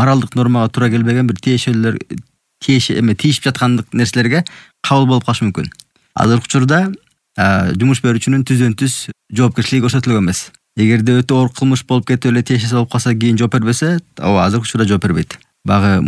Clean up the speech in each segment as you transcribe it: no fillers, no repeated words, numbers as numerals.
моралдык нормага туура келбеген бир тийишип жаткандык нерселерге кабыл болуп калышы мүмкүн. Азыркы учурда жумуш берүүчүнүн түздөн-түз жоопкерчилиги көрсөтүлгөн эмес. Эгерде өтө оор кылмыш болуп кетип эле тиешеси болуп калса кийин жооп бербесе, ооба азыркы учурда жооп бербейт. Багы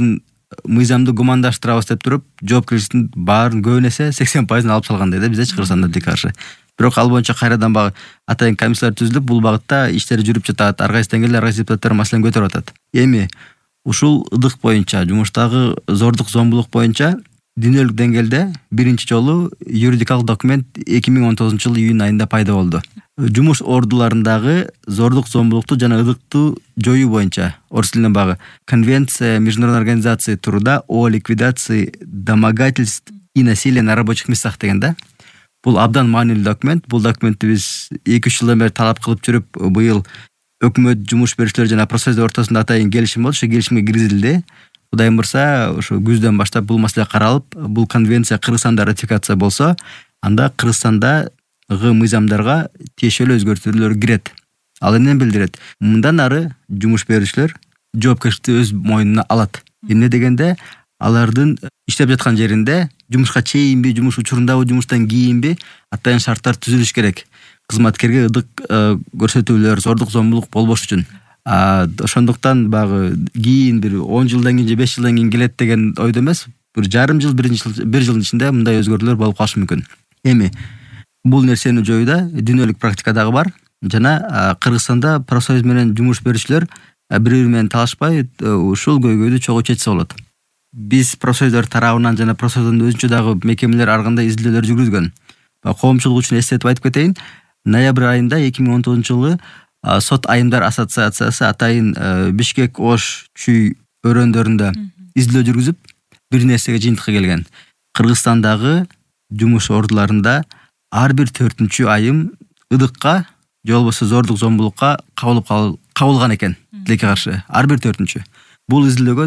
мыйзамды гумандаштырабыз деп туруп, жоопкерчиликтин баарын көбүн эсе 80% алып салгандай да бизде Кыргызстанда тилекке каршы. Бирок ал боюнча кайрадан багы атайын комиссиялар түзүлүп, бул багытта иштер жүрүп жатат. Ар кайсы деңгээлде ар кайсы депутаттар маселени көтөрүп атат. Эми ушул ыдык боюнча, жумуштагы зордук зомбулук боюнча дүйнөлүк деңгээлде биринчи жолу юридикалык документ 2019 июнь айында пайда болду. Жумуш ордуларындагы зордук зомбулукту жана ыдыкту жоюу боюнча орус тилинен багы Конвенция международной организации труда о ликвидации домогательств и насилия на рабочих местах деген да. Бул абдан маанилүү документ. Бул документти биз 2-3 жылдан бери талап кылып жүрүп, быйыл өкмөт, жумуш берүүчүлөр жана профсоюздар ортосунда атайын келишим болду. Ошо келишимге киргизилди. Кудайым бурса, ошо күздөн баштап бул маселе каралып, бул конвенция Кыргызстанда ратификация болсо, анда Кыргызстандагы мыйзамдарга тиешелүү өзгөртүүлөр кирет. Ал эмнени билдирет? Мындан ары жумуш берүүчүлөр жоопкерчиликти өз мойнуна алат. Эмне дегенде, алардын иштеп жаткан жеринде жумушка чейинби, жумуш учурундабы, жумуштан кийинби атайын шарттар түзүлүш керек. Кызматкерге ыдык көрсөтүүлөр, зордук зомбулук болбош үчүн. Ошондуктан багы кийин бир 10 жылдан кийин же 5 жылдан кийин келет деген ойдо эмес, бир жарым жыл, бир жылдын ичинде мындай өзгөрүүлөр болуп калышы мүмкүн. Эми бул нерсени жоюуда дүйнөлүк практика дагы бар. Жана Кыргызстанда профсоюз менен жумуш берүүчүлөр бири-бири менен талашпай ушул көйгөйдү чогуу чечсе болот. Биз профсоюздар тарабынан жана профсоюздун өзүнчө дагы мекемелер ар кандай изилдөөлөр жүргүзгөн. Коомчулук үчүн эстетип айтып кетейин. Ноябрь айында 2019 жылы Сот айымдар ассоциациясы атайын Бишкек Ош Чүй өрөөндөрүндө изилдөө жүргүзүп, бир нерсеге жыйынтыкка келген. Кыргызстандагы жумуш ордуларында ар бир 4-чү айым ыдыкка же болбосо зордук зомбулукка кабылган экен тилекке каршы. Ар бир 4-чү. Бул изилдөөгө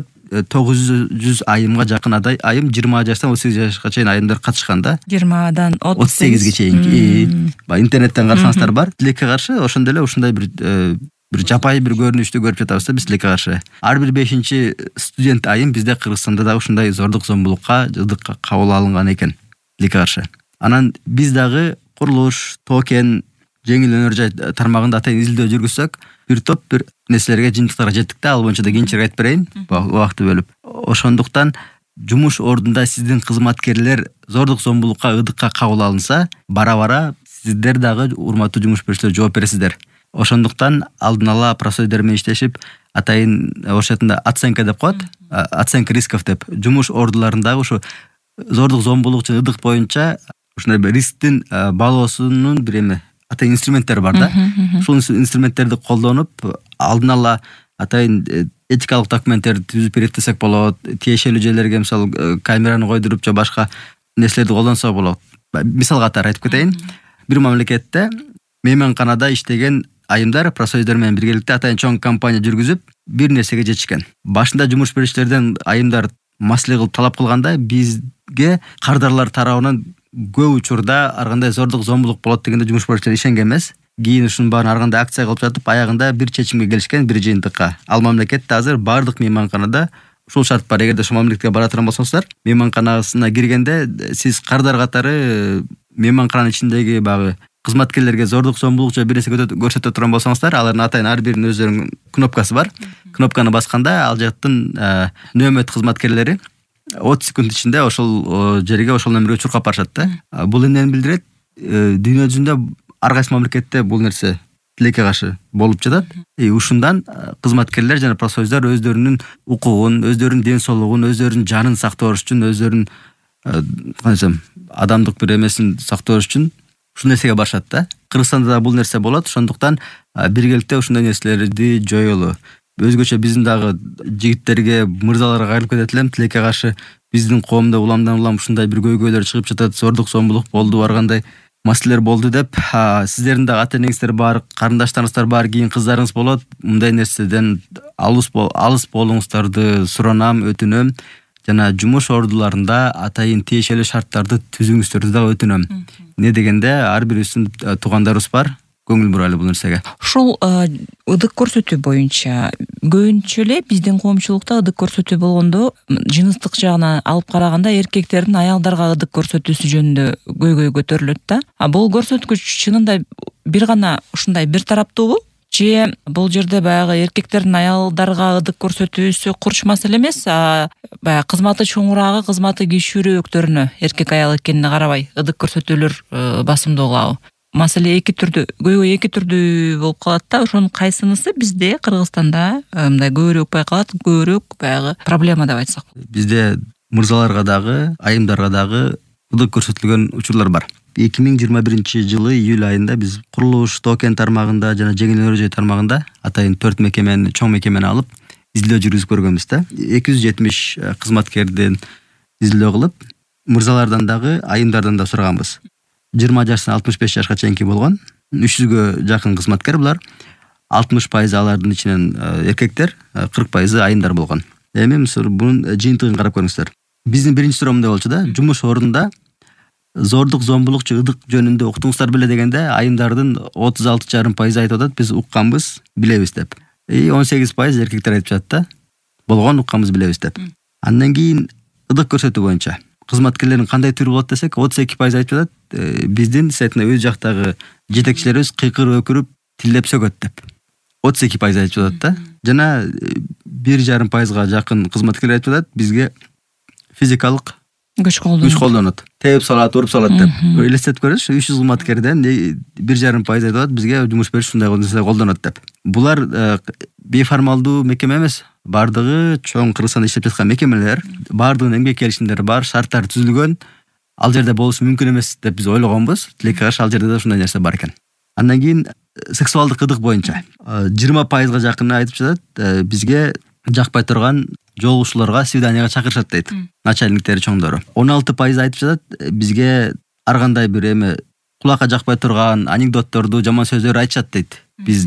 900 айымга жакын айым 20 жаштан 38 жашка чейин айымдар катышкан да. 20дан 38ге чейин. Интернеттен карасаңыздар бар. Тилекке каршы ошондо эле ушундай бир жапайы бир көрүнүштү көрүп жатабыз да биз тилекке каршы. Ар бир 5-чи студент айым бизде Кыргызстанда да ушундай зордук зомбулукка, ыдыкка кабыл алынган экен тилекке каршы. Анан биз дагы курулуш, токен, жеңил өнөр жай тармагында атайын изилдөө жүргүзсөк, бир топ бир нерселерге жыйынтыктарга жеттик да. Ал боюнча да кийинчерээк айтып берейин, убакытты бөлүп. Ошондуктан жумуш ордунда сиздин кызматкерлер зордук зомбулукка, ыдыкка кабыл алынса, бара-бара сиздер дагы урматтуу жумуш берүүчүлөр жооп бересиздер. Ошондуктан алдын ала профсоюздар менен иштешип, атайын орус атында оценка деп коет, оценка рисков деп, жумуш ордуларындагы ушу зордук зомбулук жана ыдык боюнча ушундай бир рисктин баалоосунун бир эме атайын инструменттери бар да. Ушул инструменттерди колдонуп, алдын ала атайын этикалык документтерди түзүп берет десек болот. Тиешелүү жерлерге мисалы камераны койдуруп же башка нерселерди колдонсо болот. Мисал катары айтып кетейин. Бир мамлекетте мейманканада иштеген айымдар профсоюздар менен биргеликте атайын чоң компания жүргүзүп, бир нерсеге жетишкен. Башында жумуш берүүчүлөрдөн айымдар маселе кылып талап кылганда бизге кардарлар тарабынан көп учурда ар кандай зордук зомбулук болот дегенде жумуш берүүчүлөр ишенген эмес. Кийин ушунун баарын ар кандай акция кылып жатып, аягында бир чечимге келишкен, бир жыйынтыкка. Ал мамлекетте азыр бардык мейманканада ушул шарт бар. Эгерде ошол мамлекетке бара турган болсоңуздар, мейманканасына киргенде сиз кардар катары мейманкананын ичиндеги багы кызматкерлерге зордук зомбулук же бир нерсе көрсөтө турган болсоңуздар, алардын атайын ар биринин өздөрүнүн кнопкасы бар. Кнопканы басканда ал жактын нөмөт кызматкерлери 30 секунд ичинде ошол жерге, ошол нөмөргө чуркап барышат да. Бул эмнени билдирет? Дүйнө жүзүндө ар кайсы мамлекетте бул нерсе тилекке каршы болуп жатат. Ушундан кызматкерлер жана профсоюздар өздөрүнүн укугун, өздөрүнүн ден соолугун, өздөрүнүн жанын сактоош үчүн, өздөрүнүн кандай адамдык бир эмесин сактоош үчүн ушул нерсеге барышат да. Кыргызстанда да бул нерсе болот. Ошондуктан биргеликте ушундай нерселерди жоюлу. Өзгөчө биздин дагы жигиттерге, мырзаларга кайрылып кетет элем. Тилекке каршы биздин коомдо уламдан улам ушундай бир көйгөйлөр чыгып жатат. Зордук зомбулук болду, ар кандай маселелер болду деп. Сиздердин дагы ата-энеңиздер бар, карындаштарыңыздар бар, кийин кыздарыңыз болот. Мындай нерседен алыс болуңуздарды суранам, өтүнөм. Жана жумуш ордуларында атайын тиешелүү шарттарды түзүңүздөрдү дагы өтүнөм. Не дегенде ар бирибиздин туугандарыбыз бар. көңүл бурайлы бул нерсеге. Ушул ыдык көрсөтүү боюнча көбүнчө эле биздин коомчулукта ыдык көрсөтүү болгондо жыныстык жагынан алып караганда эркектердин аялдарга ыдык көрсөтүүсү жөнүндө көйгөй көтөрүлөт да. Бул көрсөткүч чынында бир гана ушундай бир тараптуубу? Же бул жерде баягы эркектердин аялдарга ыдык көрсөтүүсү курч маселе эмес, баягы кызматы чоңураагы, кызматы кичүүрөөктөрүнө эркек аял экенине карабай ыдык көрсөтүүлөр басымдуу кылабы? Маселе эки түрдүү, көйгөй эки түрдүү болуп калат да. Ошонун кайсынысы бизде Кыргызстанда мындай көбүрөөк байкалат, көбүрөөк баягы проблема деп айтсак? Бизде мырзаларга дагы, айымдарга дагы ыдык көрсөтүлгөн учурлар бар. 2021 июль айында биз курулуш токен тармагында жана жеңил өнөр жай тармагында атайын 4 мекемени, чоң мекемени алып изилдөө жүргүзүп көргөнбүз да. 270 кызматкерден изилдөө кылып, мырзалардан дагы, айымдардан да сураганбыз. 20 жаштан 65 жашка чейинки болгон 300гө жакын кызматкер булар. 60% алардын ичинен эркектер, 40% айымдар болгон. Эми бунун жыйынтыгын карап көрүңүздөр. Биздин биринчи суроо мындай болчу да, жумуш ордунда зордук, зомбулук же ыдык жөнүндө уктуңуздар беле дегенде, айымдардын 36,5% айтып атат, биз укканбыз, билебиз деп. 18% эркектер айтып жатат да, болгон укканбыз, билебиз деп. Андан кийин ыдык көрсөтүү боюнча кызматкерлердин кандай түрү болот десек, 32% айтып жатат, биздин сетине өз жактагы жетекчилерибиз кыйкырып, өкүрүп, тилдеп сөгөт деп. 32% айтып жатат да. Жана 1,5%га жакын кызматкерлер айтып жатат, бизге физикалык күч колдонот. Тееп салат, уруп салат деп. Элестетип көрүңүз, 300 кызматкерден 1,5% айтып жатат, бизге жумуш берип ушундай колдонот деп. Булар бейформалдуу мекеме эмес. Бардыгы чоң Кыргызстанда иштеп жаткан мекемелер, бардыгынын эмгек келишимдери бар, шарттар түзүлгөн. Ал жерде болушу мүмкүн эмес деп биз ойлогонбуз. Тилекке каршы ал жерде да ушундай нерсе бар экен. Андан кийин сексуалдык ыдык боюнча 20%га жакыны айтып жатат, бизге жакпай турган жолугушууларга, свиданияга чакырышат дейт. Начальниктери, чоңдору. 16% айтып жатат, бизге ар кандай бир эме кулакка жакпай турган анекдотторду, жаман сөздөрдү айтышат дейт.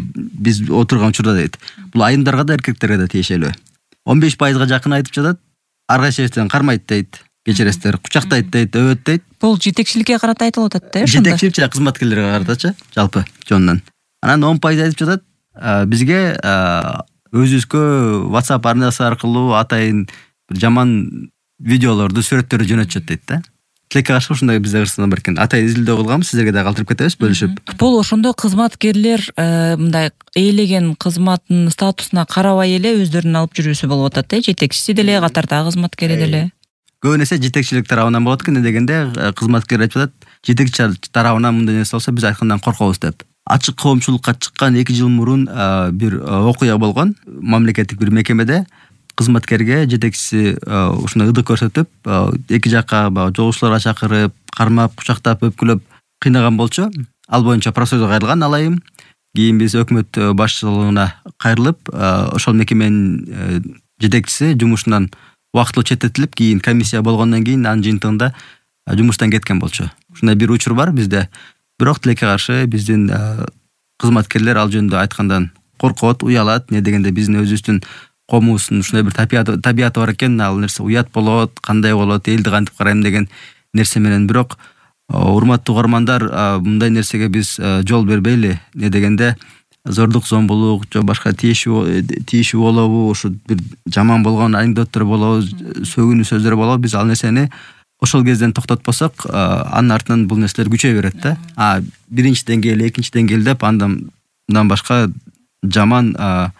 Биз отурган учурда дейт. Бул айымдарга да, эркектерге да тиешелүү. 15%га жакын айтып жатат, ар кайсы жерден кармайт дейт. Кечиресиздер, кучактайт дейт, өбөт дейт. Бул жетекчиликке карата айтылып атат да, ошондо. Жетекчилик жана кызматкерлерге каратачы, жалпы жонунан. Анан 10% айтып жатат, бизге өзүбүзгө WhatsApp арнасы аркылуу атайын бир жаман видеолорду, сүрөттөрдү жөнөтүшөт дейт да. Тилекке каршы ушундай бизде Кыргызстанда бар экен. Атайын изилдөө кылганбыз, сиздерге да калтырып кетебиз, бөлүшүп. Бул ошондо кызматкерлер мындай ээлеген кызматтын статусуна карабай эле өздөрүнүн алып жүрүүсү болуп атат да, жетекчиси деле, катардагы кызматкери деле. Көбүн эсе жетекчилик тарабынан болот экен, дегенде кызматкер айтып атат, жетекчи тарабынан мындай нерсе болсо биз айткандан коркобуз деп. Ачык коомчулукка чыккан 2 жыл мурун бир окуя болгон. Мамлекеттик бир мекемеде кызматкерге жетекчиси ушундай ыдык көрсөтүп, эки жакка жолугушууларга чакырып, кармап, кучактап, өпкүлөп кыйнаган болчу. Ал боюнча процедура кайрылган, алайым. Кийин биз өкмөт башчылыгына кайрылып, ошол мекеменин жетекчиси жумушунан убактылуу четтетилип, кийин комиссия болгондон кийин анын жыйынтыгында жумуштан кеткен болчу. Ушундай бир учур бар бизде. Бирок тилекке каршы биздин кызматкерлер ал жөнүндө айткандан коркот, уялат. Не дегенде биздин өзүбүздүн коомубуздун ушундай бир табияты бар экен, ал нерсе уят болот, кандай болот, элди кантип карайм деген нерсе менен. Бирок урматтуу угармандар, мындай нерсеге биз жол бербейли. Не дегенде зордук, зомбулук, же башка тийишүү болобу, ушу бир жаман болгон анекдоттор болобу, сөгүнүү сөздөр болобу, биз ал нерсени ошол кезден токтотпосок, анын артынан бул нерселер күчөй берет да. Биринчи деңгээл, экинчи деңгээл деп, андан башка жаман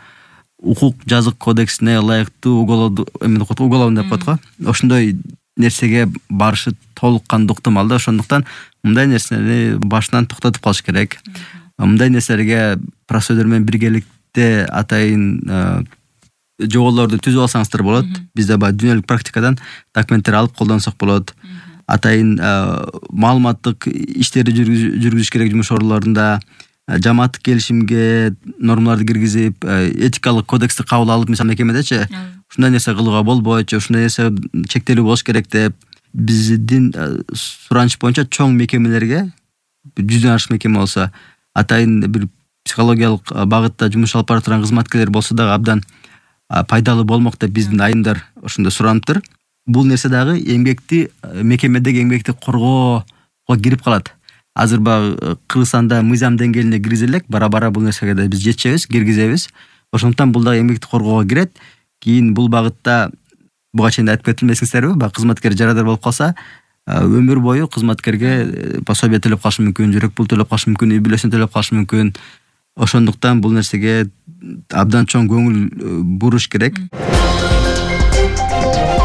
укук жазык кодексине ылайыктуу уголовный деп коет го. Ошондой нерсеге барышы толук кандуу ыктымал да. Ошондуктан мындай нерсени башынан токтотуп калыш керек. Мындай нерселерге процедура менен биргеликте атайын жоболорду түзүп алсаңыздар болот. Бизде бар дүйнөлүк практикадан документтер алып колдонсок болот. Атайын маалыматтык иштерди жүргүзүш керек жумуш орлорунда. Жамааттык келишимге нормаларды киргизип, этикалык кодексти кабыл алып, мисалы мекемедечи ушундай нерсе кылууга болбойт, ушундай нерсе чектелүү болуш керек деп биздин сураныш боюнча чоң мекемелерге, 100дөн ашык мекеме болсо, атайын бир психологиялык багытта жумуш алып бара турган кызматкерлер болсо дагы абдан пайдалуу болмок деп биздин айымдар ошондо сураныптыр. Бул нерсе дагы эмгекти, мекемедеги эмгекти коргоого кирип калат. азыр баягы Кыргызстанда мыйзам деңгээлине киргизе элек, бара бул нерсеге да биз жетишебиз, киргизебиз. Ошондуктан бул дагы эмгекти коргоого кирет. Кийин бул багытта буга чейин айтып кетилмесиңиздерби, баягы кызматкер жарадар болуп калса, өмүр бою кызматкерге пособие төлөп калышы мүмкүн, жүрөк пул төлөп калышы мүмкүн, үй бүлөсүн төлөп калышы мүмкүн. Ошондуктан бул нерсеге абдан чоң көңүл буруш керек.